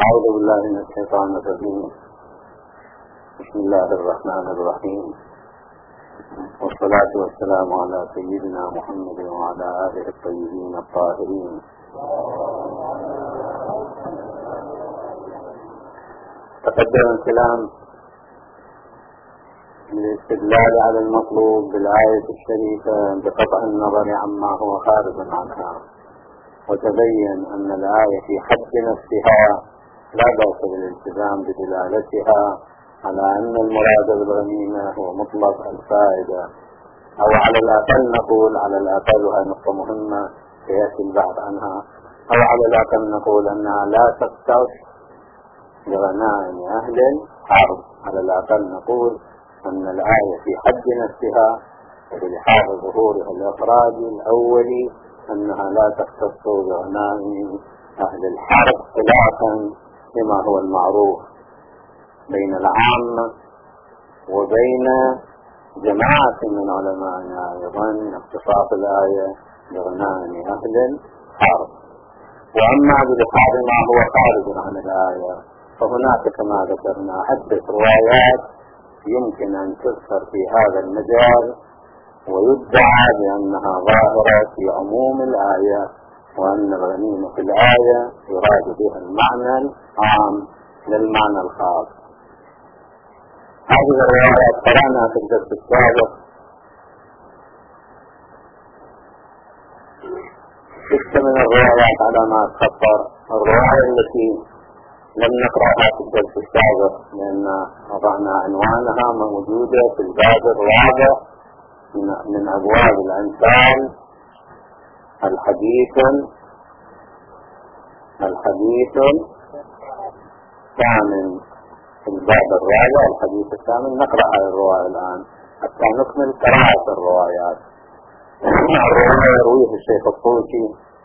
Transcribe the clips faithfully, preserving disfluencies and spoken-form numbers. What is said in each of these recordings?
أعوذ بالله من الشيطان الرجيم. بسم الله الرحمن الرحيم، والصلاة والسلام على سيدنا محمد وعلى آله الطيبين الطاهرين. تقدم الكلام للاستدلال على المطلوب بالآية الشريفة بقطع النظر عما هو خارج عنها، وتبين أن الآية في حد نفسها لا بأس بالالتزام بدلالتها على أن المراد بالغنيمة هو مطلق الفائدة، أو على الأقل نقول على الأقل وهي نقطة مهمة سيأتي البحث عنها، أو على الأقل نقول أنها لا تختص بغنائم أهل الحرب. على الأقل نقول أن الآية في حد نفسها بلحاظ ظهورها الإفرادي الأولي أنها لا تختص بغنائم أهل الحرب، خلافا لما هو المعروف بين العامة وبين جماعة من علمائنا أيضا من اختصاص الآية بغنائم أهل الحرب. وأما بلحاظ ما هو خارج عن الآية فهناك كما ذكرنا عدة روايات يمكن أن تذكر في هذا المجال ويدعى بأنها ظاهرة في عموم الآية، وأن الغنيمة في الآية يراد بها المعنى العام للمعنى الخاص. هذه الروايات قرأنا في الدرس السابق ستة من الروايات على ما أتخطر. الرواية التي لم نقرأها في الدرس السابق لأن وضعنا عنوانها موجودة في الباب الرابع من أبواب الأنفال، الحديث الحديث الثامن في الباب الرابع، الحديث الثامن. نقرأ هذه الرواية الآن حتى نكمل قراءة الروايات. الرواية يرويها الشيخ الطوسي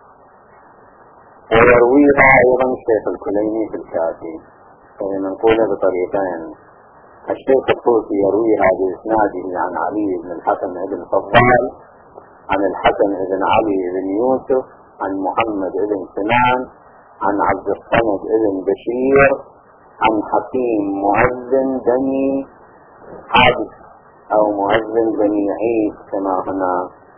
ويرويها أيضا الشيخ الكليني في الكافي، فنقولها بطريقين. الشيخ الطوسي يرويها بإسناده عن علي بن الحسن بن فضال عن الحسن بن علي بن يوسف عن محمد بن سنان عن عبد الصمد بن بشير عن حكيم مؤذن بني حادث أو مؤذن بني عيد كما هنا.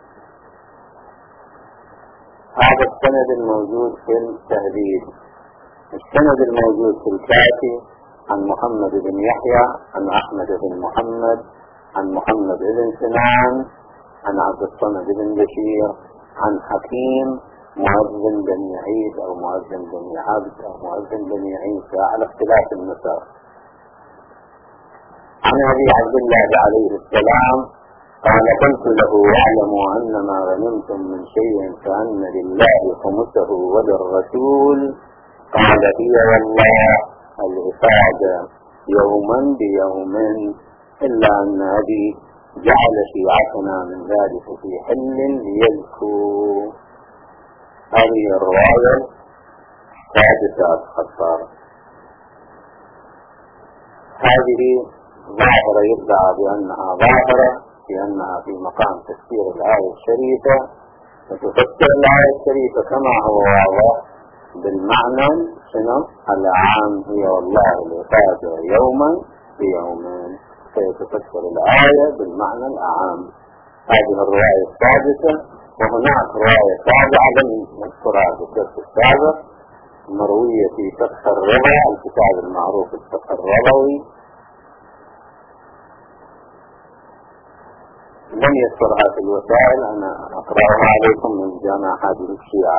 هذا السند الموجود في التهذيب. السند الموجود في الكافي عن محمد بن يحيى عن أحمد بن محمد عن محمد بن سنان عن عبد الصمد بن بشير عن حكيم مؤذن بني عيد أو مؤذن بني عبد أو مؤذن بني عيسى على اختلاف النسب. عن أبي عبد الله عليه السلام قال: قلت له: واعلموا أن ما غنمتم من شيء فأن لله خمسه وللرسول. قال: هي والله الإفادة يوما بيوم، إلا أن أبي جعل شيعتنا من ذلك في حل ليذكوا. هذه الرواية السادسة أتخطر. هذه ظاهرة يدعى بأنها ظاهرة لأنها في مقام تفسير الآية الشريفة، وتفسر الآية الشريفة كما هو واضح بالمعنى شنو العام، هي والله الإفادة يوما بيومين، فيتفسر الآية بالمعنى العام. هذه الرواية السادسة. وهناك رواية سابعة لم نذكرها في الدرس السابق مروية في فقه الرضا، الكتاب المعروف الفقه الرضوي، لم يذكرها في الوسائل، أنا أقرأها عليكم من جامع هذه الشيعة.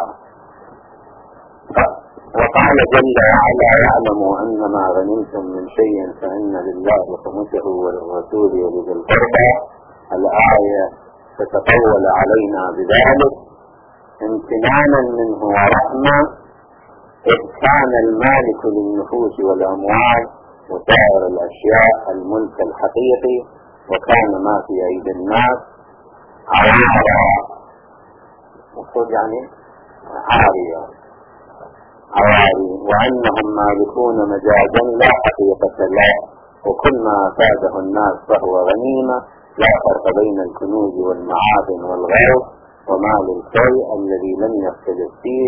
وقال جل وعلا: يعلموا أن ما غنمتم من شيء فإن لله خمسه وللرسول ولذي القربى. الآية تتطول علينا بذلك امتنانا منه ورحمة، إذ كان المالك للنفوس والأموال وسائر الأشياء الملك الحقيقي، وكان ما في أيدي الناس عارية، مقصود يعني عارية عواري، وأنهم مالكون مجازا لا حقيقة له، وكل ما أفاده الناس فهو غنيمة، لا فرق بين الكنوز والمعادن والغوث ومال الشيء الذي لم يختلف فيه،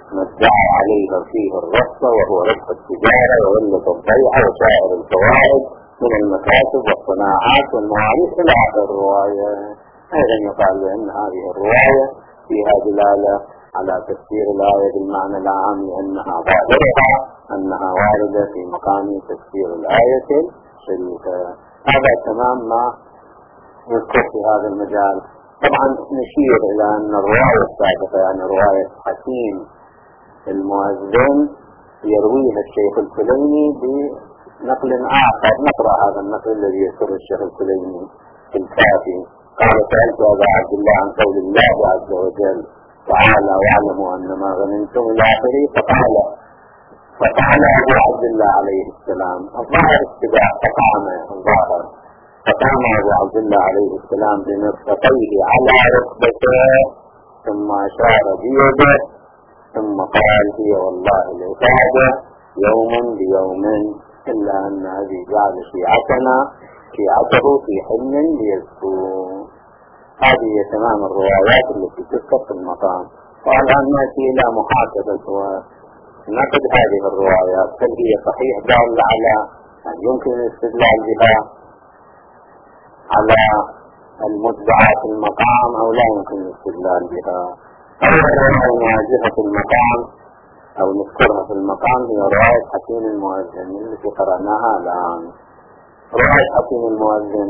ما ادعى عليه فيه الرخصة وهو ربح التجارة وقلة الضيعة وسائر الفوائد من المكاسب والصناعات والمواريث إلى آخر الرواية. أيضا يقال بأن هذه الرواية فيها دلالة على تفسير الآية بالمعنى العام لأنها ظاهرها أنها واردة في مقام تفسير الآية الشريفة. هذا تمام ما يذكر في هذا المجال. طبعا نشير إلى أن الرواية السابقة يعني رواية حكيم المؤذن يرويها الشيخ الكليني بنقل آخر. نقرأ هذا النقل الذي يذكر الشيخ الكليني في الكافي. قال: سألت أبا عبد الله عن قول الله عز وجل تعالى: واعلموا أن ما غنمتم إلى آخره. فقال فقال أبو عبد الله عليه السلام الظاهر اتباع فقام الظاهر فقام أبو عبد الله عليه السلام بمرفقيه على ركبته ثم أشار بيده ثم قال: هي والله العبادة يوما بيوم إلا أن هذه جعل شيعتنا شيعته في حلم ليذكروا. هذه تمام الروايات التي تذكر في المقام. والآن نأتي إلى محاسبة ونقد هذه الروايات. هل هي صحيح دالة على أن يمكن الاستدلال بها على المدعى في المقام أو لا يمكن الاستدلال بها؟ أولا واجهة المقام أو نذكرها في المقام هي رواية حكيم المؤذن التي قرأناها الآن. رواية حكيم المؤذن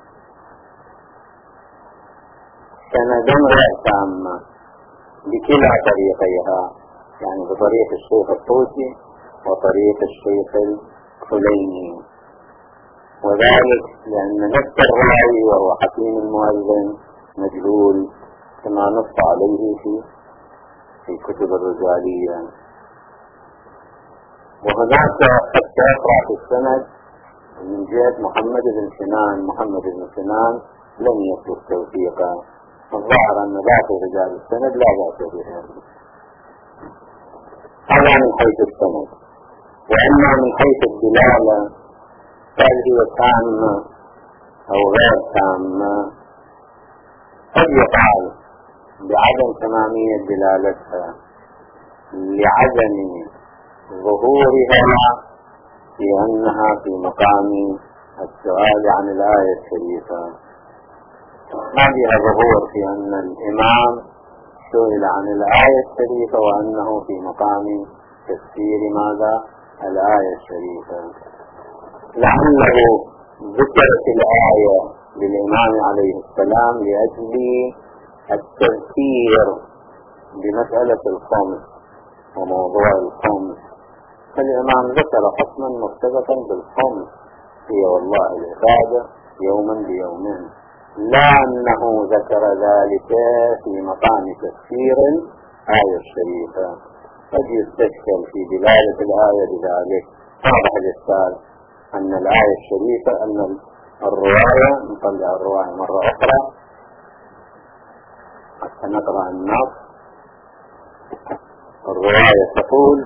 سندن غير تامة بكلا طريقيها، يعني بطريقة الشيخ الطوسي وطريقة الشيخ الكليني، وذلك لأن نفس الراوي وهو حكيم المؤذن مجهول كما نص عليه في في كتب الرجالية. وهناك قد تقرأ في السند من جهة محمد بن سنان محمد بن سنان لم يثبت توثيقا. الظاهر أن باقي رجال السند لا بأس بها. هذا من حيث السند. وأما من حيث الدلالة هل هي تامة أو غير تامة؟ قد يقال بعدم تمامية دلالتها لعدم ظهورها في أنها في مقام السؤال عن الآية الشريفة. ما فيها ظهور في أن الإمام سئل عن الآية الشريفة وأنه في مقام تفسير ماذا؟ الآية الشريفة. لعله ذكرت الآية للإمام عليه السلام لأجل التذكير بمسألة الخمس وموضوع الخمس. فالإمام ذكر حكما مرتبطا بالخمس هي والله العبادة يوما بيومين، لا أنه ذكر ذلك في مقام تفسير الآية الشريفة. قد يستشكل في دلالة الآية بذلك. واضح الإشكال أن الآية الشريفة أن الرواية نطلع الرواية مرة أخرى حتى نقرأ النص. الرواية تقول: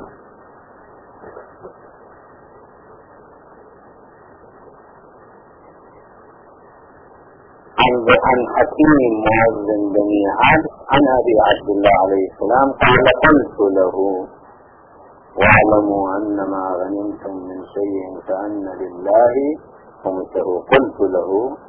عن حكيم مؤذن بني عبد عن أبي عبد الله عليه السلام قال: قلت له: واعلموا أن ما غنمتم من شيء فأن لله خمسه. قلت له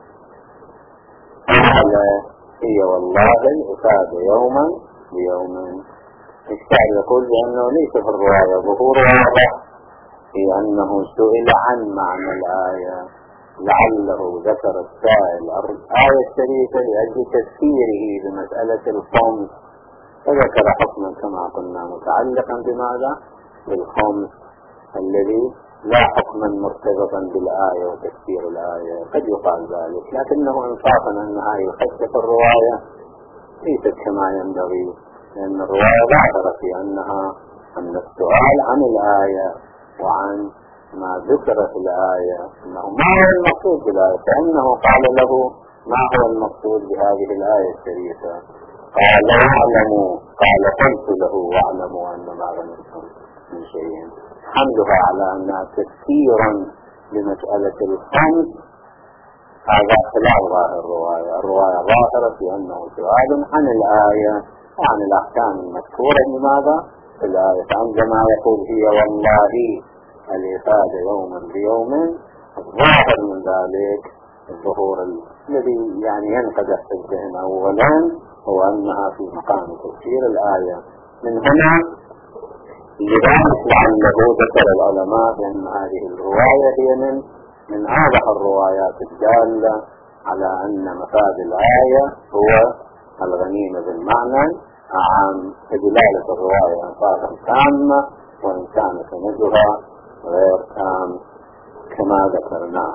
قال: هي والله العبادة يوما بيوم. الشاعر يقول بأنه ليس في الرواية ظهور واضح في أنه سئل عن معنى الآية، لعله ذكر السائل الآية الشريفة لأجل تفسيره بمسألة الخمس، فذكر حكما كما قلنا متعلقا بماذا؟ بالخمس الذي لا حكما مرتبطا بالآية وتفسير الآية. قد يقال ذلك، لكنه انصافا أن هذه الخشة الرواية ليست كما ينبغي، لأن الرواية ظاهرة في أنها أن السؤال عن الآية وعن ما ذكر في الآية أنه ما هو المقصود بالآية، فإنه قال له: ما هو المقصود بهذه الآية الشريفة؟ قال: واعلموا. قال: قلت له: واعلموا أن ما غنمتم من شيء. حملها على أنها تفسيرا لمسألة الخمس هذا خلاف ظاهر الرواية. الرواية ظاهرة في أنه سؤال عن الآية وعن الأحكام المذكورة لماذا؟ في الآية. عندما يقول هي والله الإفادة يوما بيوم، الظاهر من ذلك الظهور الذي يعني ينقدح في الذهن أولا هو أنها في مقام تفسير الآية. من هنا لذلك لعله ذكر العلماء بأن هذه الرواية هي من من أوضح الروايات الدالة على أن مفاد الآية هو الغنيمة بالمعنى عام، فدلالة الرواية أنصافا تامة وإن كان سندها غير تام كما ذكرنا.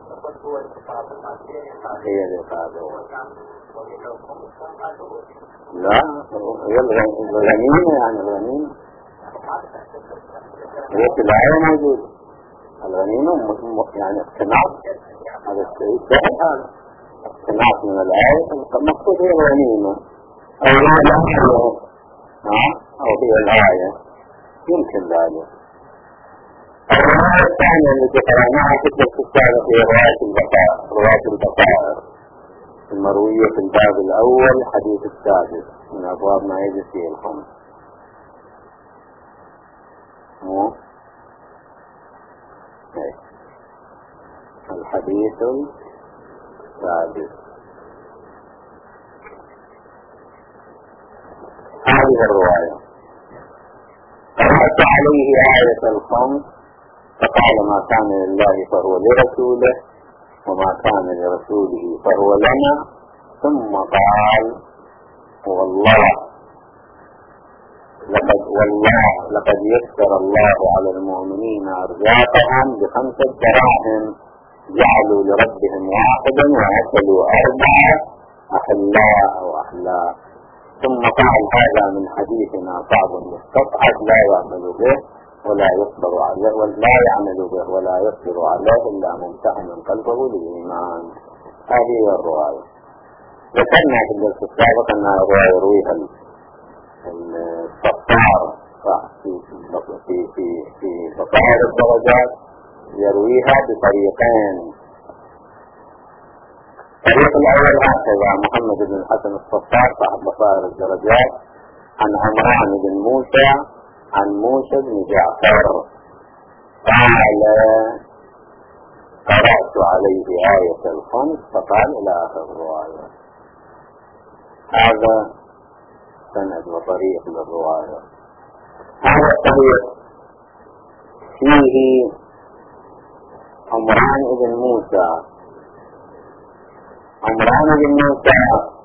هي الإفادة لا هي الغنيمة، يعني الغنيمة هي في الآية موجود. الغنيمة يعني اقتناص، هذا الشيء سهل، هذا اقتناص من الآية. المقصود هي الغنيمة أو أو هي الآية، يمكن ذلك. الرواية الثانية التي قرأناها في السابق هي رواية البقاء، رواية البقاء المروية في الباب الأول حديث السادس من أبواب ما يجب فيه الخمس. الحديث السادس هذه الرواية: قرأت عليه آية الخمس فقال ما كان لله فهو لرسوله وما كان لرسوله فهو لنا، ثم قال والله لقد والله لقد يسر الله على المؤمنين أرزاقهم بخمسة دراهم جعلوا لربهم واحدا وأكلوا أربعة أحلاء أو أحلاء. ثم قال هذا من حديثنا صعب مستطعب لا يعمل به ولا يصبر عليه ولا يعمل به ولا يصبر عليه إلا ممتحن قلبه للإيمان. هذه هي الرواية. ذكرنا في الدرس السابق أنها رواية يرويها الصفار في في في في بصائر الدرجات، يرويها بطريقين. الطريق الأول هكذا: محمد بن الحسن الصفار صاحب بصائر الدرجات عن عمران بن موسى عن موسى بن جعفر قال قرأت عليه آية الخمس فقال إلى آخر الرواية. هذا سند وطريق للرواية. هذا الطريق فيه عمران بن موسى. عمران بن موسى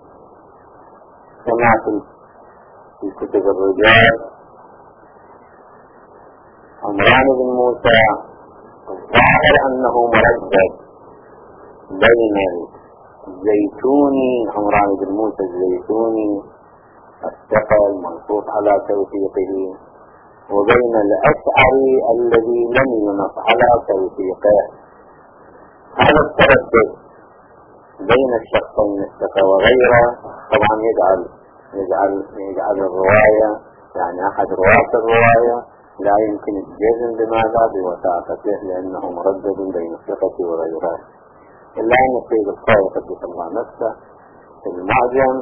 كما في كتب الرجال، عمران بن موسى الظاهر أنه مردد بين الزيتوني، عمران بن موسى الزيتوني الثقل منصوص على توثيقه، وبين الأشعري الذي لم ينص على توثيقه. هذا التردد بين الشخصين الثقة وغيره طبعا يجعل يجعل يجعل الرواية، يعني أحد رواة الرواية لا يمكن الجزم بماذا بوثاقته لأنه مردد بين الثقة وغيره، إلا أن السيد الصاوي قدس الله نفسه في المعجم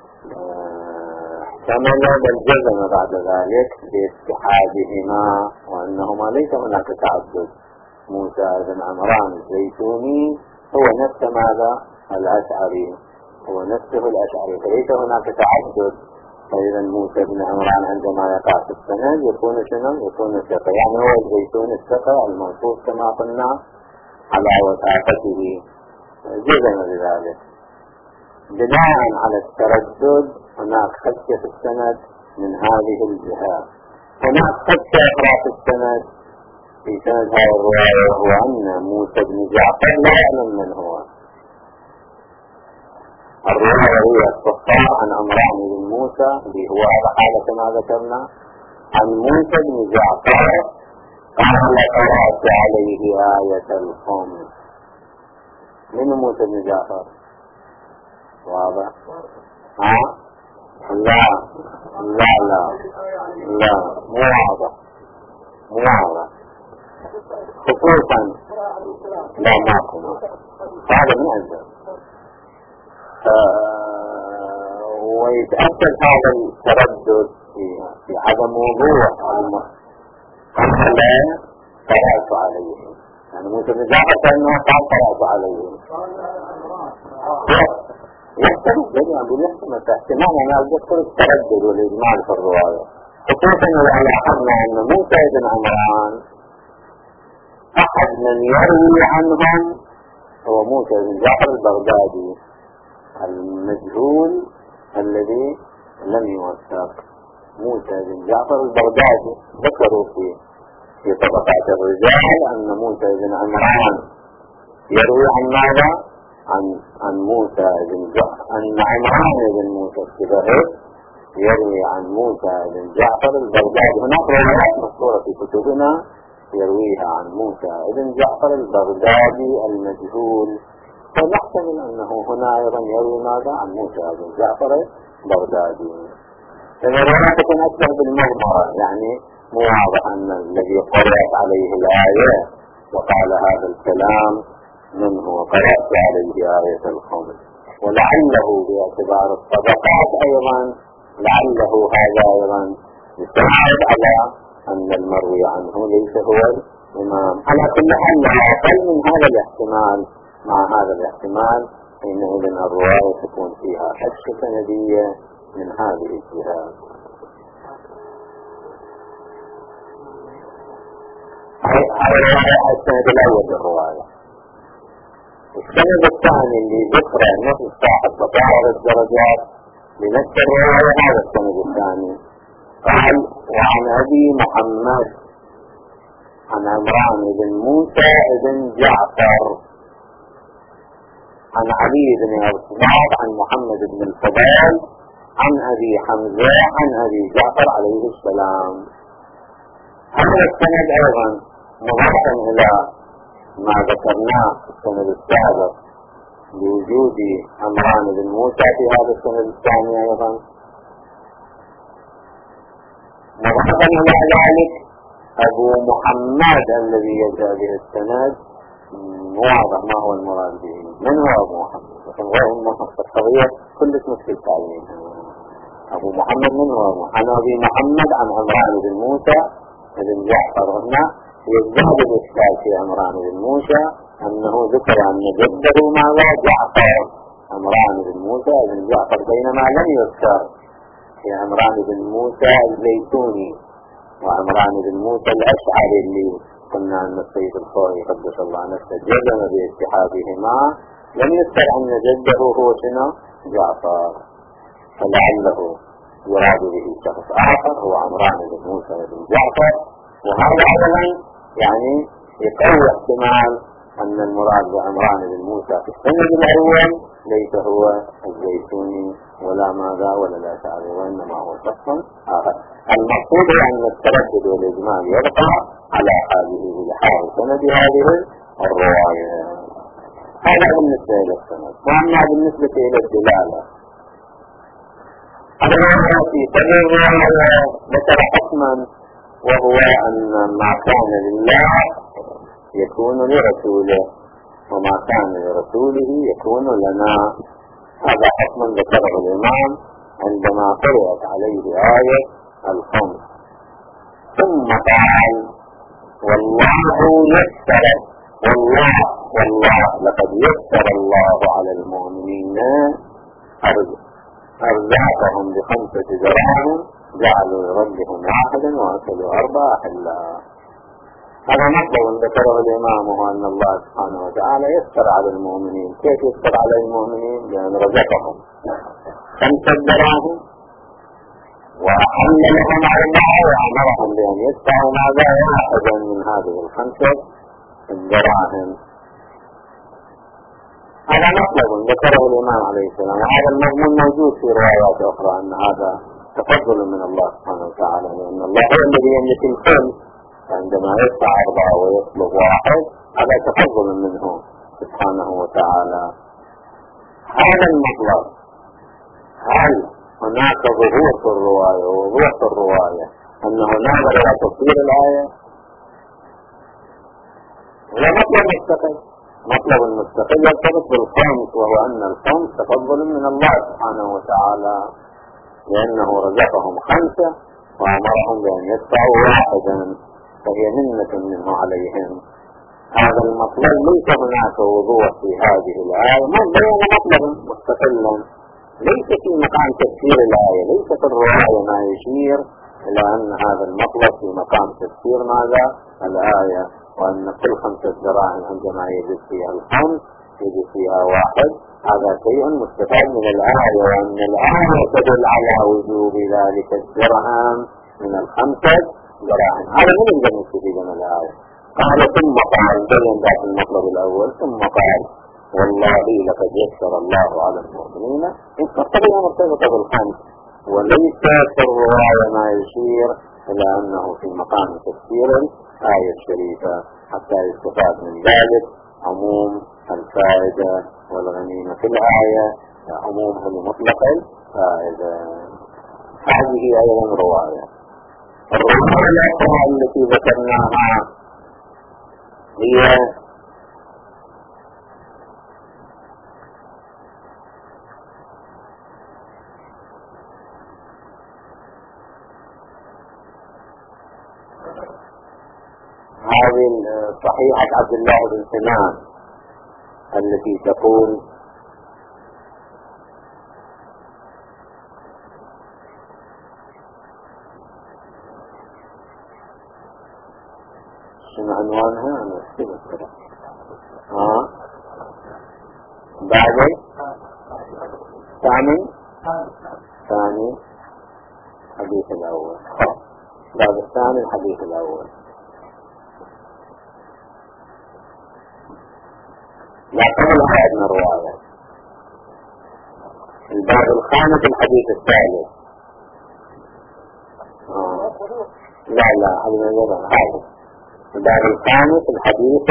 احتمل بل جزم بعد ذلك باتحادهما وأنهما ليس هناك تعدد. موسى بن عمران الزيتوني هو نفس ماذا؟ الأشعري، هو نفسه الأشعري، فليس هناك تعدد. فإذا موسى بن عمران عندما يقع في السند يكون شنو؟ يكون الثقة، يعني هو الزيتون الثقة المنصوص كما قلنا على وثاقته، جزم بذلك. بناء على التردد هناك خدشة في السند من هذه الجهات. هناك خدشة أخرى في السند في سند هذه الرواية، وهو أن موسى بن جعفر لا يعلم من هو. الرواية هي الصفار عن عمران بن موسى اللي هو هذا حالة كما ذكرنا عن موسى بن جعفر قال قرأت عليه آية الخمس. من موسى بن جعفر؟ واضح؟ ها؟ لا لا لا لا مو واضح، مو واضح خصوصا لا ما كنا هذا من أجل آه ويتأكد هذا التردد في, في عدم وضوح قال لا قرأت عليهم، يعني موسى بن جعفر كأنه قال قرأت عليهم يحتمل يعني بالنسبة احتمال. أنا أذكر التردد والإجمال في الرواية، خصوصا إذا لاحظنا أن موسى بن عمران أحد من يروي عنهم هو موسى بن جعفر البغدادي المجهول الذي لم يوثق. موسى بن جعفر البغدادي ذكروا في في طبقات الرجال أن موسى بن عمران يروي عن ماذا؟ عن عن موسى بن جعفر، أن عمران بن موسى الشبهي يروي عن موسى بن جعفر البغدادي. هناك روايات مذكورة في كتبنا يرويها عن موسى بن جعفر البغدادي المجهول، فنحتمل أنه هنا أيضا يروي ماذا؟ عن موسى بن جعفر البغدادي. فالروايات تكون أكثر بالمغمرة، يعني مو واضح أن الذي قرأت عليه الآية وقال هذا الكلام منه وقرأت عليه آية الخمس، ولعله باعتبار الطبقات أيضا لعله هذا أيضا يساعد على أن المروي عنه ليس هو الإمام. على كل حال لا أقل من هذا الاحتمال، مع هذا الاحتمال حينئذ الرواية تكون فيها حشة سندية من هذه الجهات. هذا السند الأول للرواية. السند الثاني اللي ذكر نفس صاحب بطائر الدرجات لنفس الرواية، هذا السند الثاني قال: وعن أبي محمد عن عمران بن موسى بن جعفر عن علي بن أرسلان عن محمد بن الفضل عن أبي حمزة عن أبي جعفر عليه السلام. هذا السند أيضا مضافا إلى ما ذكرناه في السند السابق بوجود عمران بن موسى في هذا السند الثاني، أيضا مضافا إلى ذلك أبو محمد الذي يبدأ به السند واضح ما هو المراد به، من هو أبو محمد؟ لكن غير القضية كلش مشكل تعليم. أبو محمد من هو؟ عن أبي محمد عن عمران بن موسى بن جعفر. هنا يزداد الإشكال في عمران بن موسى أنه ذكر أن جده ماذا؟ جعفر، عمران بن موسى بن جعفر، بينما لم يذكر في عمران بن موسى الزيتوني وعمران بن موسى الأشعري اللي قلنا أن السيد الخوي قدس الله نفسه جزم باتحادهما، لم يذكر أن جده هو شنو؟ جعفر، فلعله يراد به شخص آخر هو عمران بن موسى بن جعفر. وهذا أيضا يعني يقوي احتمال أن المراد بعمران بن موسى في السند الأول ليس هو الزيتوني ولا ماذا ولا الأشعري، وإنما هو شخص آخر. المقصود أن التردد والإجمال يبقى على هذه الحال سند هذه الرواية. هذا بالنسبة إلى السند. وأما بالنسبة إلى الدلالة، الرواية في سبيل الرواية ذكر حكما، وهو أن ما كان لله يكون لرسوله وما كان لرسوله يكون لنا. هذا حكما ذكره الإمام عندما قرأت عليه آية الخمس. ثم قال: والله يسر، والله والله لقد يسر الله على المؤمنين أرزاقهم بخمسة دراهم جعلوا لربهم واحدا وأكلوا أربعة حلا. هذا مطلب ذكره الإمام، هو أن الله سبحانه وتعالى يسر على المؤمنين. كيف يسر على المؤمنين؟ لأن رزقهم خمسة دراهم وأحل لهم أربعة وأمرهم بأن يدفعوا ماذا؟ واحدا من هذه الخمسة الدراهم. هذا مطلب ذكره الإمام عليه السلام، وهذا المضمون موجود في روايات أخرى أن هذا تفضل من الله سبحانه وتعالى، لأن الله هو الذي يملك الكل، عندما يدفع أربعة ويطلب واحد هذا تفضل منه سبحانه وتعالى. هذا المطلب هل هناك ظهور في الرواية ووضوح في الرواية أن هناك لا تفسير الآية؟ هذا مطلب مستقل، مطلب المستقل يرتبط بالخمس، وهو أن الخمس تفضل من الله سبحانه وتعالى. لأنه رزقهم خمسة وأمرهم بأن يدفعوا واحدا، فهي منة منه عليهم. هذا المطلب ليس هناك وضوح في هذه الآية، ما بين مطلبا مستقلا ليس في مقام تفسير الآية، ليس في الرواية ما يشير إلى أن هذا المطلب في مقام تفسير ماذا؟ الآية، وأن كل خمسة دراهم عندما يجد فيها الخمس يجد فيها واحد. هذا شيء مستفاد من الآية، وأن الآية تدل على وجوب ذلك الدرهم من الخمسة دراهم. هذا من يقدر نستفيد من الآية. قال ثم قال بين ذات المطلب الأول، ثم قال والله لقد يسر الله على المؤمنين إن تقتضي مرتبطة بالخمس، وليس في الرواية ما يشير إلى أنه في مقام تفسير الآية الشريفة، حتى يستفاد من ذلك عموم الفائدة والغنيمة في الآية، عمومها لمطلق الفائدة. هذه أيضا رواية. الرواية الأخرى التي ذكرناها هي هذه صحيحة عبد الله بن سنان التي تقول شنو عنوانها؟ أنا أكتبت ها بعد ثاني ثاني الحديث الأول، بعد الثاني الحديث الأول. لا قبل هذا من الرواية. الباب الخامس الحديث الثالث. آه. لا لا هذا غير هذا. الباب الخامس الحديث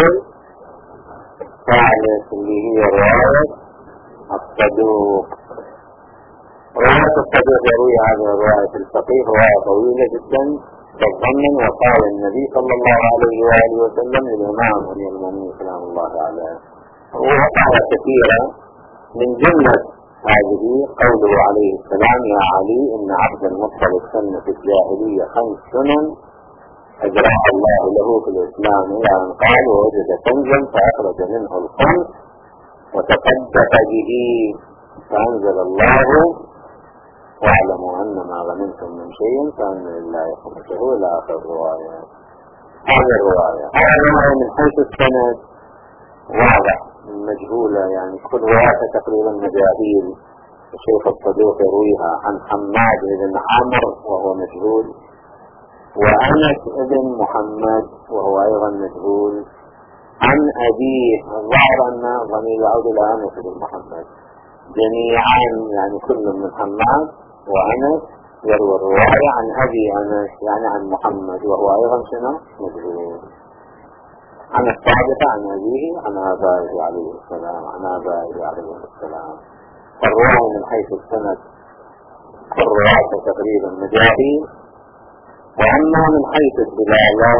الثالث اللي هي رواية الصدوق. رواية الصدوق يروي هذه الرواية في الفقيه رواية طويلة جدا تضمن وقال النبي صلى الله عليه وآله وسلم للإمام أمير المؤمنين سلام الله عليه، وقال كثيرا من جملة هذه قوله عليه السلام يا علي إن عبد المطلب سن في الجاهلية خمس سنن أجراها الله له في الإسلام، إلى أن قال ووجد كنزا فأخرج منه الخمس وتصدق به فأنزل الله واعلموا أن ما غنمتم من شيء فأن لله خمسه إلى آخر الرواية. هذه الرواية هذا من حيث السند واضح مجهولة، يعني كل رواية تقريبا مجاهيل. الشيخ الصدوق يرويها عن حماد بن عمرو وهو مجهول، وأنس بن محمد وهو أيضا مجهول، عن أبيه ظهر أن ضمير يعود إلى أنس بن محمد جميعا، يعني كل من حماد وأنس يروي الرواية عن أبي أنس يعني عن محمد وهو أيضا شنو مجهول، عن الصادق عن أبيه عن آبائه عليه السلام عن آبائه عليه السلام. فالرواية من حيث السند كل رواية تقريبا مجاهيل. وأما من حيث الدلالة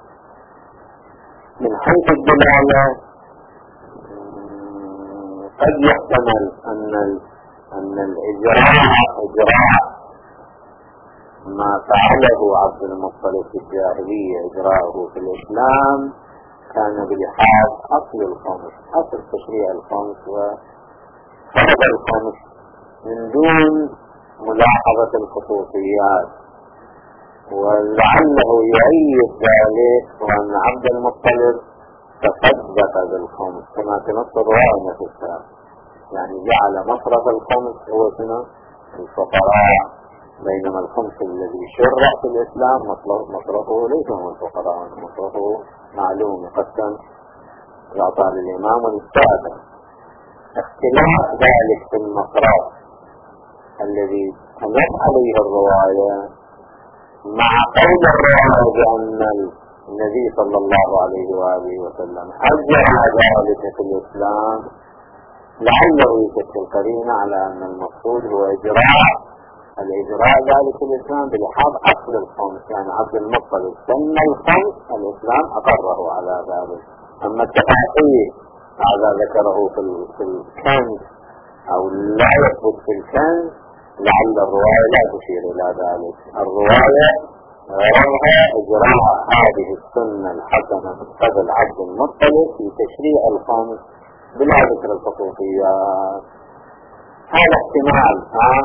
من حيث الدلالة قد يحتمل أن أن الإجراء إجراء ما فعله عبد المطلب في الجاهلية إجراءه في الإسلام كان بلحاظ أصل الخمس، أصل تشريع الخمس وفرض الخمس من دون ملاحظة الخصوصيات، ولعله يؤيد ذلك وأن عبد المطلب تصدق بالخمس كما تنص الرواية نفسها، يعني جعل مصرف الخمس هو شنو الفقراء، بينما الخمس الذي شرع في الإسلام مصرفه ليس هو الفقراء، مصرفه معلوم يقسم يعطى للإمام وللسادة. اختلاف ذلك في المصرف الذي تنص عليه الرواية مع قول الرواية بأن النبي صلى الله عليه وآله وسلم أجرى ذلك في الإسلام، لعله يشكل قرينة على أن المقصود هو إجراء الإجراء ذلك في الإسلام بلحاظ أصل الخمس، يعني عبد المطلب سن الخمس الإسلام أقره على ذلك. أما التفاصيل هذا ذكره في الكنز أو لا يثبت في الكنز لعل الرواية لا تشير إلى ذلك. الرواية غرضها إجراء هذه السنة الحسنة من قبل عبد المطلب في تشريع الخمس بلا ذكر الخصوصيات. هذا احتمال. ها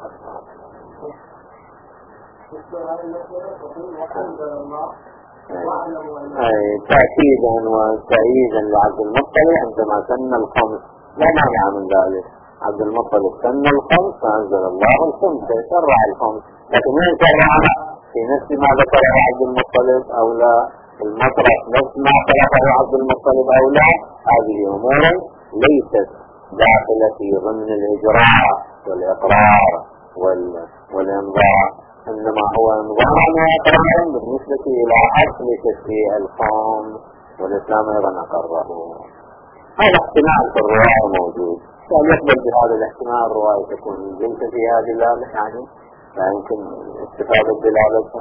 أي تأكيدا وتأييدا لعبد المطلب عندما سن الخمس، لا مانع من ذلك. عبد المطلب سن الخمس فأنزل الله الخمس، شرع الخمس، لكن من شرعها في نفس ما ذكره عبد المطلب أو لا، المطرح نفس ما خلقه عبد المطلب أو لا، هذه أمور ليست داخلة في ضمن الإجراء والإقرار والإنظار، إنما هو انظار وإقرار بالنسبة إلى أصل تشريع الخمس، والإسلام أيضا أقره. هذا احتمال في الرواية موجود، هل يقبل بهذا الاحتمال الرواية تكون جلسة في هذه الآلة؟ يعني لا يمكن استفادة دلالتها.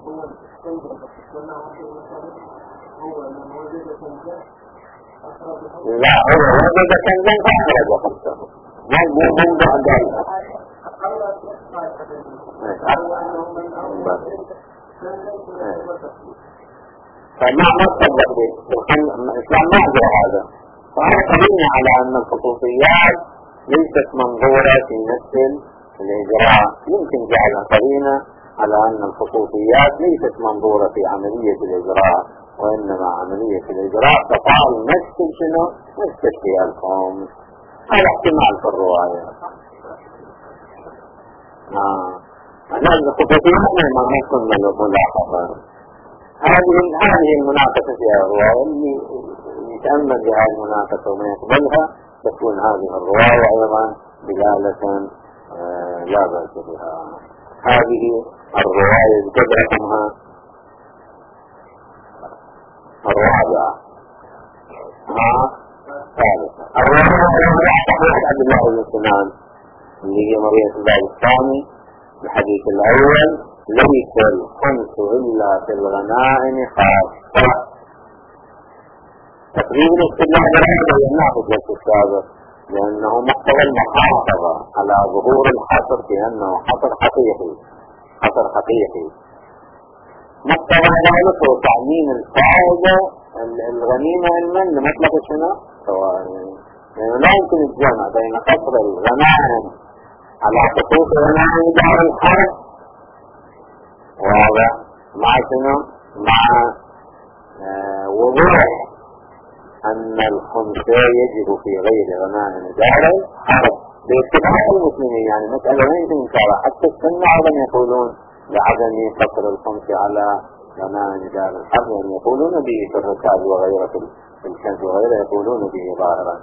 لا هو وجد كنزا فأخرج خمسه، مو من بعد ذلك. فما مصدق به الإسلام ما أجرى هذا، فهذا قرينة على أن الخصوصيات ليست منظورة في نفس الإجراء. يمكن جعل قرينة على أن الخصوصيات ليست منظورة في عملية الإجراء، وإنما عملية الإجراء تقال نفس شنو؟ نفس تشريع الخمس. هذا احتمال في الرواية. آه. أنا الخصوصيات ما نكون ملاحظة. هذه هذه المناقشة في الرواية اللي يتأمل بهذه المناقشة وما يقبلها تكون هذه الرواية أيضا دلالة آه لا بأس بها. هذه الرواية قدرتها الرابعة. ها ثالثة الرواية صحيح عبد الله بن سنان اللي هي مرية الباب الثاني الحديث الأول: ليس الخمس إلا في الغنائم خاصة. تقريبا استدلال هذا يناقض السابق، لأنه مقتضى المحافظة على ظهور الحصر بأنه حصر حقيقي، حصر حقيقي. مقتضى ذلك هو تعميم الفائدة الغنيمة علما لمطلق شنو؟ سواء يعني لا يمكن الجمع بين حصر الغنائم على خصوص غنائم دار الحرب وهذا مع شنو؟ مع آه وضوح أن الخمس يجب في غير غنائم دار الحرب باتفاق المسلمين. يعني مسألة ما يمكن إنكارها، حتى السنة أيضا يقولون لعدم قصر الخمس على غنائم دار الحرب، يعني يقولون به في الركاب وغيره في الكنز وغيره يقولون به ظاهرا.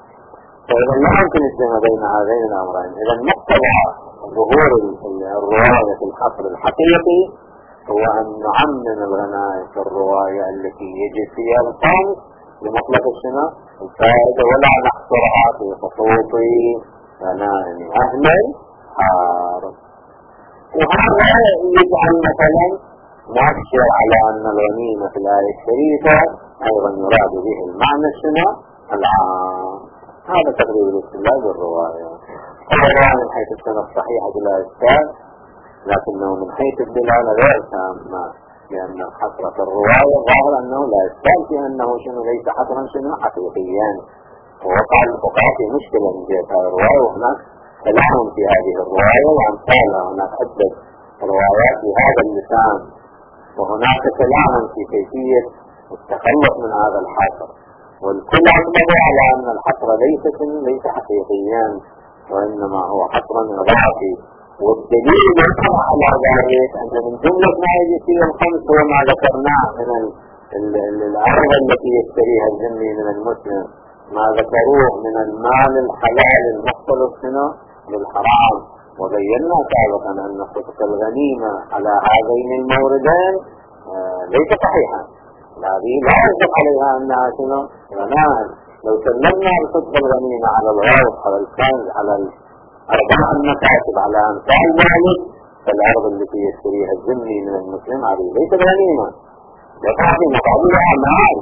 فإذا لا يمكن الجمع بين هذين الأمرين. إذا مقتضى ظهور الرواية في الحصر الحقيقي هو أن نعمم الغنائم في الرواية التي يجب فيها الخمس لمطلق الشنو؟ الفائدة، ولا نحصرها في خصوص غنائم أهل الحرب. وهذا يجعل مثلا مؤشر على أن الغنيمة في الآية الشريفة أيضا يراد به المعنى الشنو؟ العام. هذا تقريب الاستدلال بالرواية. الرواية من حيث السنة الصحيحة بلا إشكال، لكنه من حيث الدلالة غير تامة، لأن حصرة الرواية ظاهر أنه لا إشكال في أنه شنو ليس حصرا شنو حقيقيا. ووقع الفقهاء في مشكلة من جهة هذه الرواية، وهناك كلام في هذه الرواية وأمثالها. هناك عدة روايات في هذا اللسان، وهناك كلام في كيفية التخلص من هذا الحصر، والكل أجمع على أن الحصر ليس ليس حقيقيا، وإنما هو حصرا إضافي. والدليل يقع على ذلك أن من جملة ما يجي فيه الخمس هو ما ذكرناه من الأرض التي يشتريها الذمي من المسلم، ما ذكروه من المال الحلال المختلط منه بالحرام. وبينا سابقا أن خطة الغنيمة على هذين الموردين آه ليس صحيحا، هذه لا يجب عليها أنها شنو؟ غنائم. لو سلمنا بخطة الغنيمة على الغوث على الكنز على أربع المكاتب على أمثال ذلك، فالأرض التي يشتريها الذمي من المسلم هذه ليست غنيمة، يقع في مقابلها مال،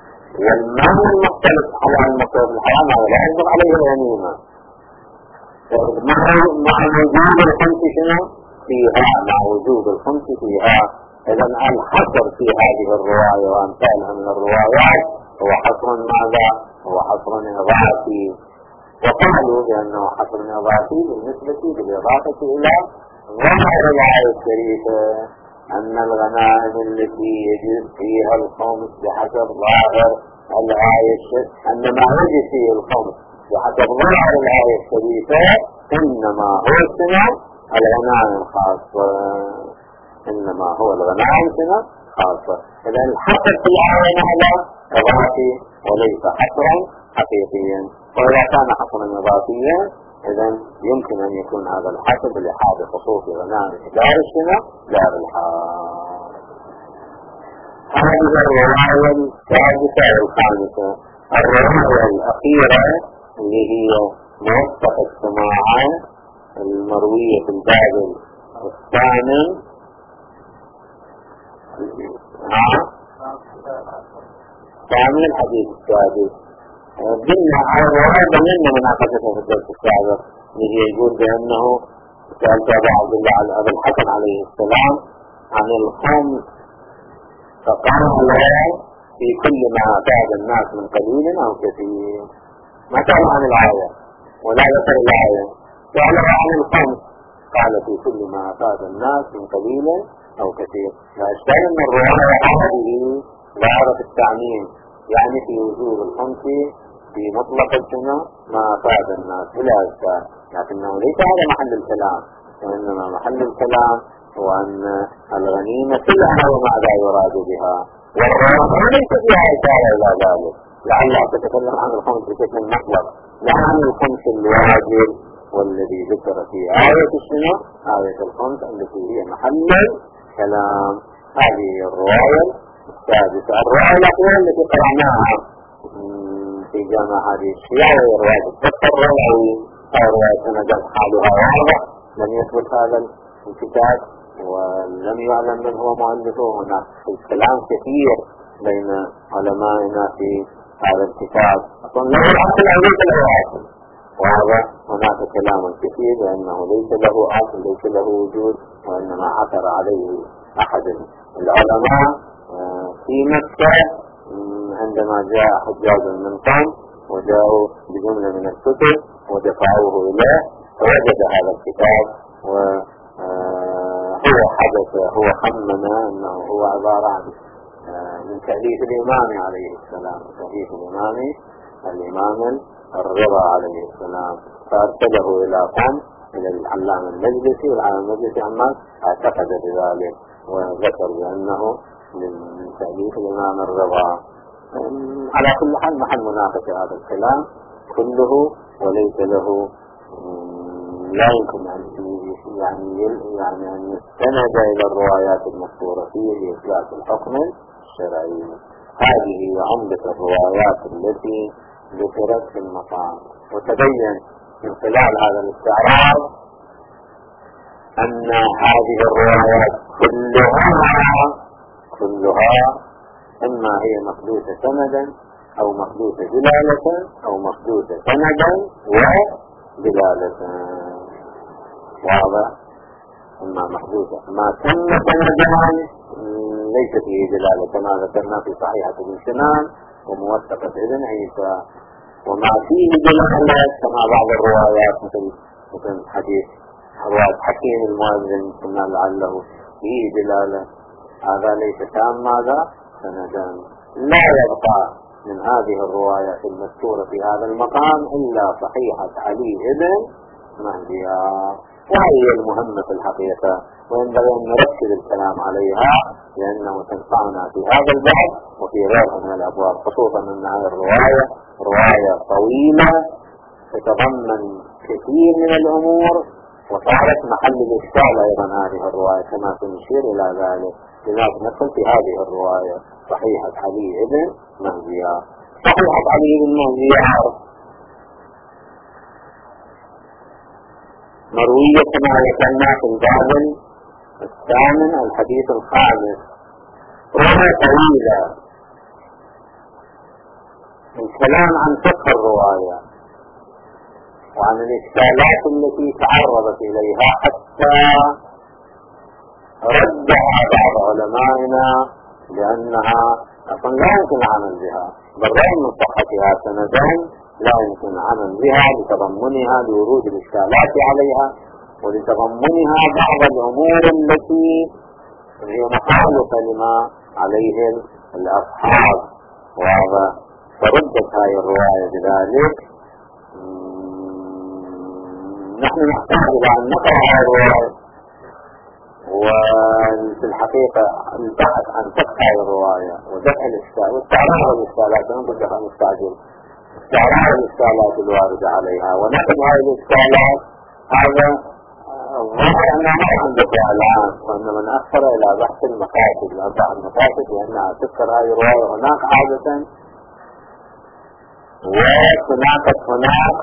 والمال المختلف على المقصود الحرام هذا لا يجب عليه الغنيمة. مع وجود الخمس شنو فيها، مع وجود الخمس فيها. إذا الحصر في هذه الرواية وأمثالها من الروايات هو حصر ماذا؟ هو حصر إضافي. وقالوا بأنه حصر إضافي بالنسبة بالإضافة إلى ظاهر الآية الشريفة أن الغنائم التي يجب فيها الخمس بحسب ظاهر الآية الشريفة، أن ما يجب فيه الخمس بحسب ظاهر الآية الشريفة إنما هو السنة الغنائم خاصة، إنما هو الغنائم سنة خاصة. إذا الحصر في الآية هذا إضافي وليس حصرا حقيقيا. وإذا كان حصرا إضافيا إذا يمكن أن يكون هذا الحصر لحال خصوص غنائم دار السنة لا بالحال. هذه الرواية السادسة والخامسة. الرواية الأخيرة اللي هي موثق السماع المروية في الباب الثامن ثامن الحديث السادس. قلنا على الرواية ضمننا مناقشتها في الدرس السابق اللي هي يقول بأنه سألت أبا عبد الله على أبي الحسن عليه السلام عن الخمس فقال له في كل ما أفاد الناس من قليل أو كثير. ما قال عن الآية ولا ذكر الآية، قال عن الخمس قال في كل ما أفاد الناس من قليل أو كثير. لا أشكال أن الرواية هذه لا عرف التعميم، يعني في وجود الخمس في مطلق السنة ما أفاد الناس بلا أشكال، لكنه ليس هذا محل الكلام، وإنما محل الكلام هو أن الغنيمة كلها وماذا يراد بها، والرواية ليس فيها إشارة إلى ذلك. لعلها تتكلم عن الخمس بشكل مطلق، لا عن الخمس الواجب والذي ذكر في آية السنة، آية الخمس التي هي محل الكلام. هذه الرواية السادسة. الرواية الأخيرة التي قرأناها في جامع هذه الشيعة وهي رواية الدكتور الروعي أو رواية سند حالها واضح، لم يثبت هذا الكتاب ولم يعلم من هو مؤلفه. هناك كلام كثير بين علمائنا في هذا الكتاب، أصلا له أصل أو ليس له أصل، وهذا هناك كلام كثير لأنه ليس له أصل ليس له وجود، وإنما عثر عليه أحد العلماء في مكة عندما جاء حجاج من قوم وجاءوا بجملة من الكتب ودفعوه إليه فوجد هذا الكتاب، وهو حدث هو خمن أنه هو عبارة عن من تأليف الإمام عليه السلام، تأليف الإمام الإمام الرضا عليه السلام، فأرسله إلى قوم إلى العلامة المجلسي، والعلامة المجلسي عمان اعتقد بذلك وذكر بأنه من تأليف الإمام الرضا. على كل حال محل مناقشة هذا الكلام كله، وليس له لا يمكن أن يعني يعني أن يستند إلى الروايات المذكورة فيه لإثبات الحكم الشرعي. هذه عمدة الروايات التي ذكرت في المقام. وتبين من خلال هذا الاستعراض أن هذه الروايات كلها كلها إما هي محدوثة سندا أو محدوثة دلالة أو محدوثة سندا ودلالة. واضح؟ إما محدوثة ما تم سندا ليس فيه دلالة كما ذكرنا في صحيحة ابن سنان وموثقة ابن عيسى، وما فيه دلالة كما بعض الروايات مثل مثل حديث رواية حكيم المؤذن كنا لعله فيه دلالة، هذا ليس تام ماذا سندا. لا يبقى من هذه الرواية المذكورة في هذا المقام إلا صحيحة علي ابن مهديار، وهي المهمة في الحقيقة، وينبغي أن نركز الكلام عليها لأنه تنفعنا في هذا الباب وفي غيرها من الأبواب، خصوصا أن هذه الرواية رواية طويلة تتضمن كثير من الأمور، وصارت محل الإشكال أيضا هذه الرواية كما سنشير إلى ذلك. لذلك ندخل في هذه الرواية صحيحة علي ابن مهديار. صحيحة علي ابن مهديار مروية كما ذكرنا في الباب الثامن الحديث الخامس، رواية طويلة. الكلام عن فقه الرواية وعن الإشكالات التي تعرضت إليها حتى ردها بعض علمائنا لأنها أصلا لا يمكن العمل بها، بالرغم من صحتها سندين لا يمكن العمل بها لتضمنها لورود الإشكالات عليها ولتضمنها بعض الأمور التي هي مخالفة لما عليه الأصحاب، وهذا فردت هذه الرواية بذلك. نحن نحتاج إلى أن نقرأ هذه الرواية، وفي الحقيقة البحث عن فقه هذه الرواية ودفع الإشكال واستعراض الإشكالات، ننظر دفع المستعجل استعراض الإشكالات الواردة عليها ونقل هذه الإشكالات. هذا الظاهر أنها ما عندها الآن، وأن من أكثر إلى بحث المقاصد الأربع المقاصد لأنها تذكر هذه الرواية هناك عادة وتناقض هناك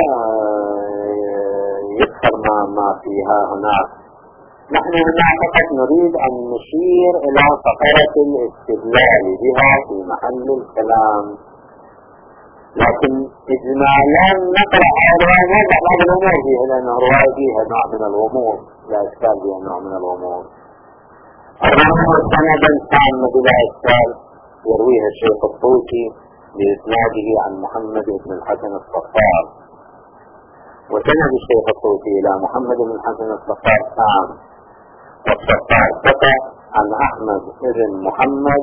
ويذكر ما, ما فيها هناك. نحن هنا فقط نريد أن نشير إلى فقرة الاستدلال بها في محل الكلام، لكن إجمالا نقرأ الرواية نرجع بعض الأمور فيها لأن الرواية فيها نوع من الغموض، لا إشكال فيها نوع من الغموض. الرواية سندا تامة بلا إشكال يرويها الشيخ الطوسي بإسناده عن محمد بن الحسن الصفار، وسند الشيخ الطوسي إلى محمد بن الحسن الصفار تام، والصفار ثقة عن أحمد بن محمد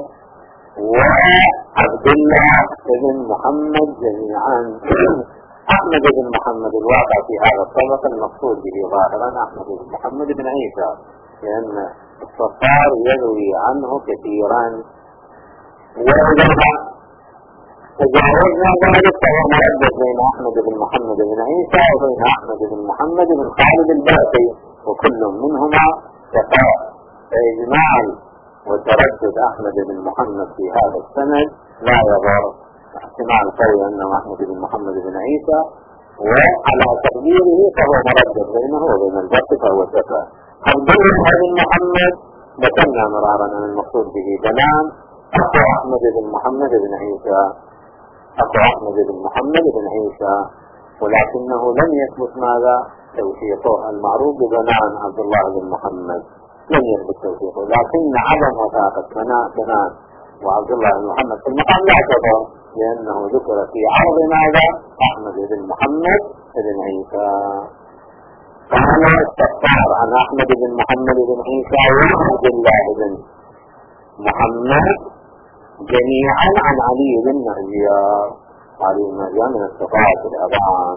وعبد الله بن محمد جميعا. أحمد بن محمد الواقع في هذا الطبق المقصود به ظاهرا أحمد بن محمد بن عيسى، لأن الصفار يروي عنه كثيرا، وإذا تجاوزنا ذلك فهو مردد بين أحمد بن محمد بن عيسى وبين أحمد بن محمد بن خالد الباقي، وكل منهما ثقة. فإجمال وتردد أحمد بن محمد في هذا السند لا يضر، احتمال قوي أنه أحمد بن محمد بن عيسى، وعلى تقديره فهو مردد بينه وبين الباقي فهو ثقة. عبد الله بن محمد ذكرنا مرارا أن المقصود به بنان أخو أحمد بن محمد بن عيسى، أخو أحمد بن محمد بن عيسى، ولكنه لم يثبت ماذا توثيقه المعروف ببنان عبد الله بن محمد، لم يثبت توثيقه، لكن عدم وثاقة بنان وعبد الله بن محمد في المقام لا تضر، لأنه ذكر في عرض ماذا أحمد بن محمد بن عيسى. قال الصفار عن أحمد بن محمد بن عيسى وعبد الله بن محمد جميعا عن علي بن مهديار. علي بن مهديار من الثقات الأبعاد.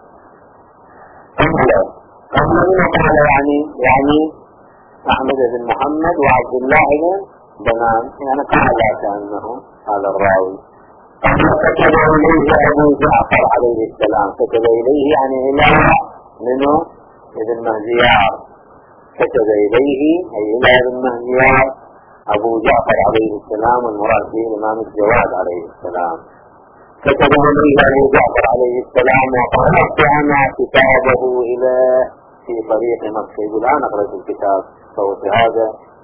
قال يعني يعني أحمد بن محمد وعبد الله بن بنان، يعني قال كأنه هذا الراوي. كتب إليه أبو جعفر عليه السلام، كتب إليه يعني إلى منه ابن مهديار، كتب إليه أي إلى ابن مهديار أبو جعفر عليه السلام، المراد به الإمام الجواد عليه السلام. كتب إليه أبو جعفر عليه السلام وقرأت أنا كتابه إلى في طريق مكة. يقول أنا قرأت الكتاب، فهو هذا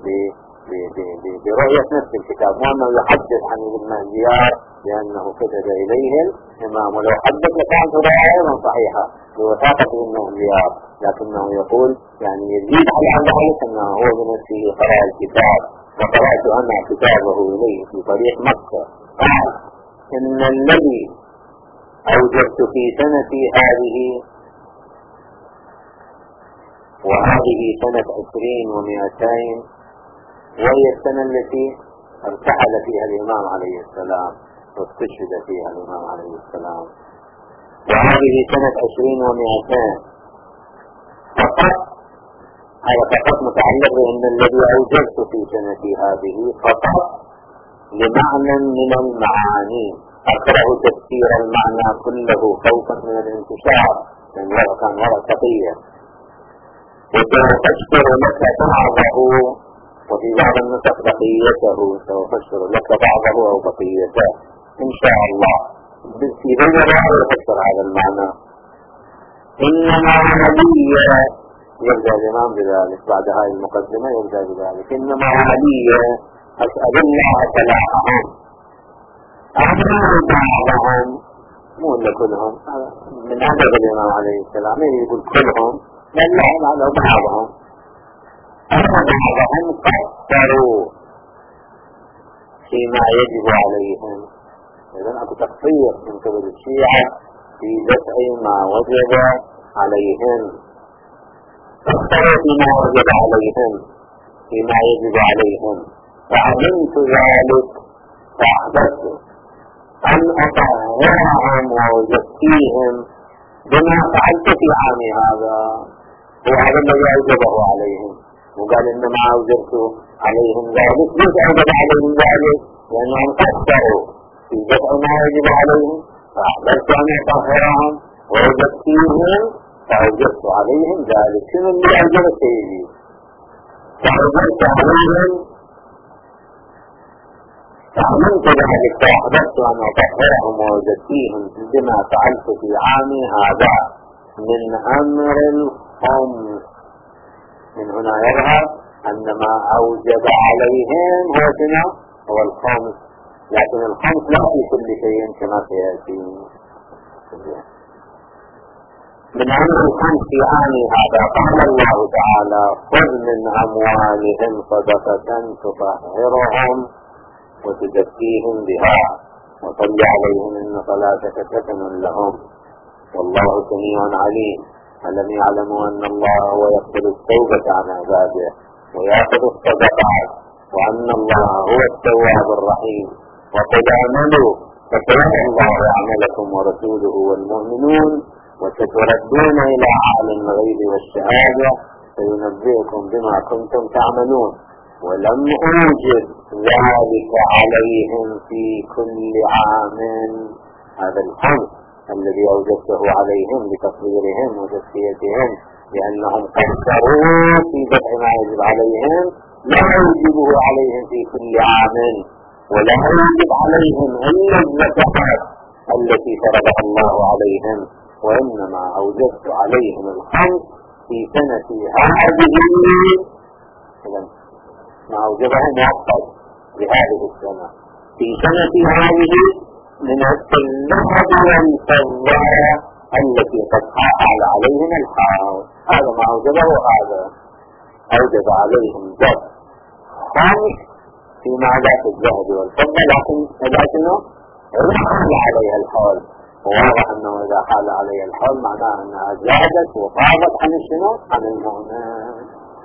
برؤية نفس الكتاب، وأنه يحدث عن ابن مهديار لأنه كتب إليه الإمام، ولو حدث لكانت رواية صحيحة بوثاقة ابن مهديار، لكنه يقول يعني يزيد على ذلك أنه هو بنفسه قرأ الكتاب وقرأت أنا كتابه إليه في طريق مكة. قال إن الذي أوجدت في سنتي هذه، وهذه سنة عشرين ومئتين، وهي السنة التي ارتحل فيها الإمام عليه السلام واستشهد فيها الإمام عليه السلام، وهذه سنة عشرين ومئتين فقط. هذا فقط متعلق بأن الذي أوجدت في سنتي هذه فقط لمعنى من المعاني، أقرأ تفسير المعنى كله خوفا من الانتشار، لأن يعني كان ورق ثقيل. وسأفسر لك بعضه، وفي بعض النسخ بقيته، سأفسر لك بعضه أو بقيته إن شاء الله. في هذا الرأي يفسر هذا المعنى. إنما علي، يبدأ الإمام بذلك بعد هذه المقدمة، يبدأ بذلك إنما علي أسأل الله تلاقهم أمر بعضهم مو إلا كلهم، من أدب الإمام عليه السلام يقول كلهم، بل لا لا بعضهم، بعضهم قصروا فيما يجب عليهم. إذن أكو تقصير من قبل الشيعة في دفع ما وجب عليهم، قصروا فيما وجب عليهم فيما يجب عليهم. فعلمت ذلك فأحببت أن أطهرهم وأزكيهم بما فعلت في عامي هذا، وهذا الذي أوجبه عليهم. وقال إنما أوجبت عليهم ذلك، ليس أوجب عليهم ذلك لأنهم قصروا في دفع ما يجب عليهم، فأحببت أن أطهرهم وأزكيهم فأوجبت عليهم ذلك. شنو اللي أوجب سيدي؟ فأوجبت عليهم، فعلمت ذلك فأحببت أن أطهرهم وأزكيهم بما فعلت في عامي هذا من أمر الخمس. من هنا يظهر أن ما أوجب عليهم هو شنو؟ هو الخمس، لكن الخمس لا في كل شيء كما سيأتي. من أمر الخمس في عامي هذا قال الله تعالى: خذ من أموالهم صدقة تطهرهم وتزكيهم بها وصل عليهم إن صلاتك سكن لهم والله سميع عليم. ألم يعلموا أن الله هو يقبل التوبة عن عباده ويأخذ الصدقات وأن الله هو التواب الرحيم. وقد آمنوا فسيرى الله عملكم ورسوله والمؤمنون وستردون إلى عالم الغيب والشهادة فينبئكم بما كنتم تعملون. ولم أوجب ذلك عليهم في كل عام. هذا الخمس الذي أوجبته عليهم بتصويرهم وتزكيتهم لأنهم قصروا في دفع ما يجب عليهم، لا أوجبه عليهم في كل عام، ولا أوجب عليهم إلا الزكاة التي فرضها الله عليهم، وإنما أوجبت عليهم الخمس في سنة هذه. ما أوجبه مؤقت لهذه السنة في سنة هذه من الذهب والفضة التي قد حال عليهم الحال. هذا ما أوجبه. هذا أوجب عليهم ذات خامس فيما عدا الذهب والفضة، لكن إذا كانوا حال عليها الحال، وواضح أنه إذا حال عليها الحال معناه أنها زادت وفاضت عن الشنو؟ عن المؤمن.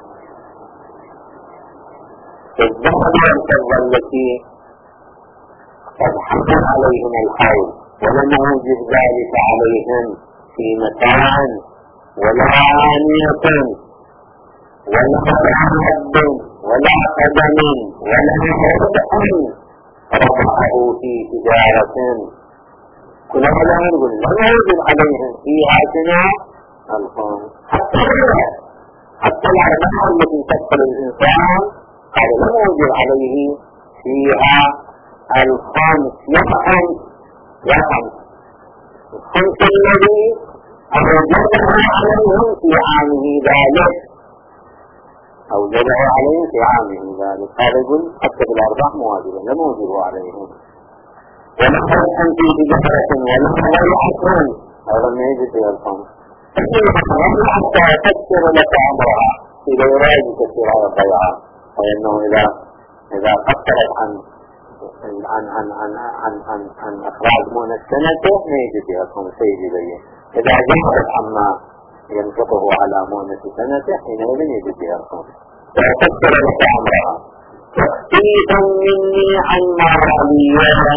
الذهب والفضة التي قد حصل عليهم الحول ولم يوجد ذلك عليهم في مكان ولا آنية ولا عبد ولا قدم ولا هدأ رفعه في تجارة. كل هذا نقول لم يوجد عليهم فيها سنة الخمس. حتى الأربعة التي تدخل الإنسان هذا لم يوجد عليه فيها الخمس. يفهم يفهم الخمس الذي أوجبه عليهم في عامه ذلك، أوجبه عليهم في عامه ذلك. هذا يقول حتى بالأربع مواجبة لم يوجبه عليهم. ونحن أنت بجهرة ولم يعصرون هذا ما يجب فيها الخمس. حتى تكسر لك أمرها إذا يراد كسرها وطيعها، فإنه إذا إذا قصرت عن عن عن عن عن عن, عن إخراج مؤنة سنته ما يجب فيها الخمس يجي بيه. إذا جهرت عما ينفقه على مؤنة سنته حينئذ يجب فيها الخمس. فقصر لك أمرها تخفيفا مني عن مرضيها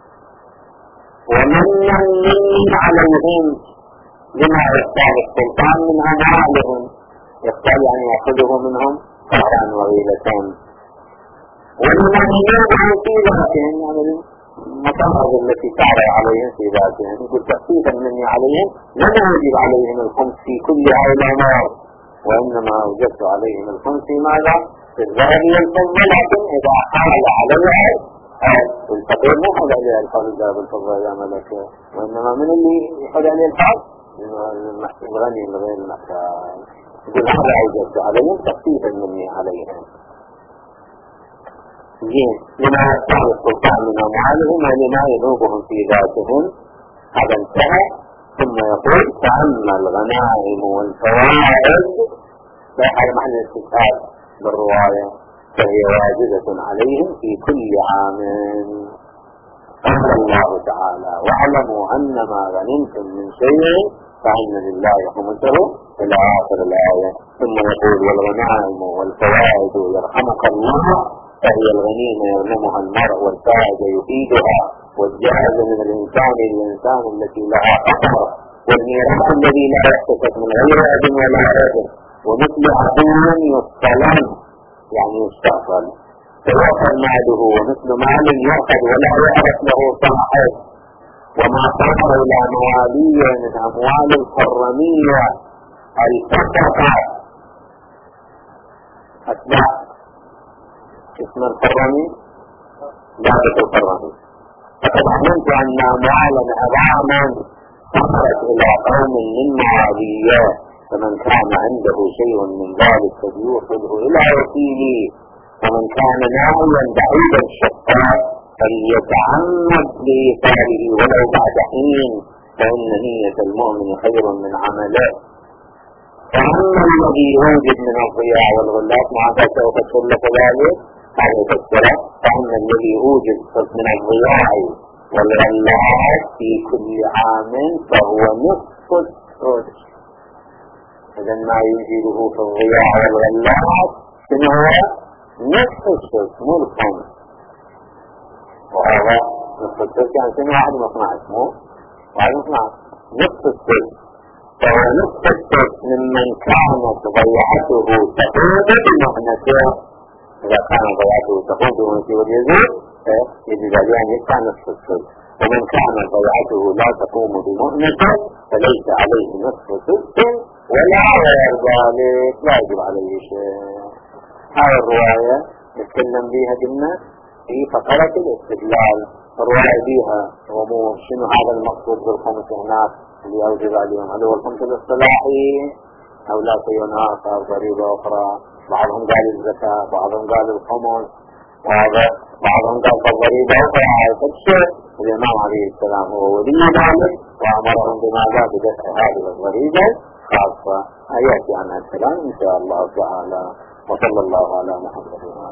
ومنا مني عليهم لما يختار السلطان من أموالهم. يختار يعني يأخذه منهم قطعا وغيلتان، ولما يجب في ذاتهم يعني المطاعظ التي تعرض عليهم في ذاتهم. يقول تخفيفا مني عليهم لم يجب عليهم الخمس في كل هذه الأموال، وإنما وجدت عليهم الخمس في ماذا؟ في الذهب والفضة. لكن إذا حال عليها الفقير مو حد عليه الحال الذهب والفضة يا ملك، وإنما من اللي يحد عليه الحال؟ الغني من غير المحتاج. يقول هذا أوجدت عليهم تخفيفا مني عليهم. زين لما يستعد السلطان من أموالهم ولما يذوبهم في ذاتهم هذا انتهى. ثم يقول فأما الغنائم والفوائد لا يحل محل الاستشهاد بالرواية فهي واجبة عليهم في كل عام. قال الله تعالى واعلموا أن ما غنمتم من شيء فإن لله خمسه إلى آخر الآية. ثم يقول والغنائم والفوائد يرحمك الله فهي الغنيمة يغنمها المرء والفائدة يفيدها والجهل من الإنسان للإنسان التي لها خطر والميراث الذي لا يحتسب من غير أب ولا أب ومثل عدو يصطلم يعني يستأصل فيأخذ ماله ومثل مال يأخذ ولا يعرف له صاحب. وما صار إلى مواليه من أموال الحرمية الفقطة أتباع اسم الحرمي دابة الحرمي. فقد علمت أن أموالا أباما صارت إلى قوم من مواليه فمن كان عنده شيء من ذلك فليوصله إلى وكيله ومن كان ناويا بعيد الشقاء فليتعمد بإيثاره ولو بعد حين فإن نية المؤمن خير من عمله. فأما الذي يوجد من الضياع والغلات ماذا سوف تشلك ذلك هذا تذكره. فأما الذي يوجد من الضياع والغلات في كل عام فهو نصف الثلث. إذا ما يوجده في الضياع والغلات شنو هو؟ نصف الثلث مو الخمس. وهذا نصف الثلث يعني شنو؟ واحد مصنع اسمه واحد مصنع نصف الثلث. فهو نصف الثلث ممن كانت ضيعته تقوم بمهنته. إذا كانت ضيعته تقوم بمهنته واليزيد يجب عليه أن يدفع نصف الثلث. ومن كانت ضيعته لا تقوم بمهنته فليس عليه نصف ثلث ولا غير ذلك لا يجب عليه شيء. هذه الرواية نتكلم بها قلنا في فقرة الاستدلال. الرواية بها أمور شنو هذا المقصود بالخمس هناك اللي يوجب عليهم هل هو الخمس الاصطلاحي أو لا شيء آخر ضريبة أخرى. بعضهم قال الزكاة بعضهم قال الخمس وهذا بعضهم قال الضريبة أخرى. فالشيء الإمام عليه السلام هو ولي ذلك وأمرهم بماذا بدفع هذه الضريبة خاصة. آياتي عنها الكلام إن شاء الله تعالى. وصلى الله على محمد.